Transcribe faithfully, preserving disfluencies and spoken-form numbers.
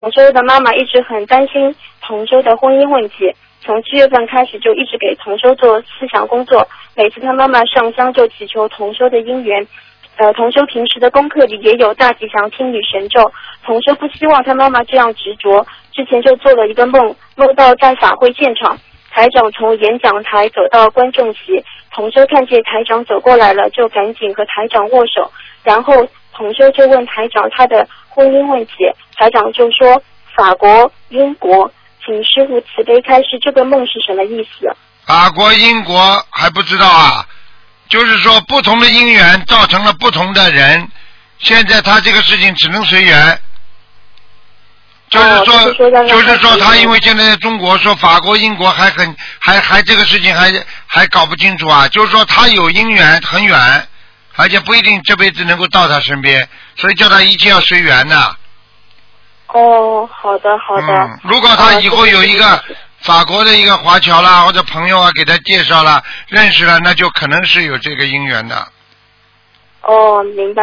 同修的妈妈一直很担心同修的婚姻问题，从七月份开始就一直给同修做思想工作，每次他妈妈上香就祈求同修的姻缘。呃，同修平时的功课里也有大吉祥天女神咒，同修不希望他妈妈这样执着，之前就做了一个梦，梦到在法会现场，台长从演讲台走到观众席，同修看见台长走过来了，就赶紧和台长握手，然后同修就问台长他的婚姻问题，台长就说法国、英国，请师父慈悲开示，这个梦是什么意思？ 法国、英国还不知道啊，就是说不同的因缘造成了不同的人，现在他这个事情只能随缘。就是说，哦、就是说, 就是说他因为现在在中国说法国、英国还很还还这个事情还还搞不清楚啊，就是说他有因缘很远，而且不一定这辈子能够到他身边，所以叫他一切要随缘的。 哦，好的好的。 嗯，如果他以后有一个法国的一个华侨啦，或者朋友啊给他介绍了认识了，那就可能是有这个因缘的。 哦，明白。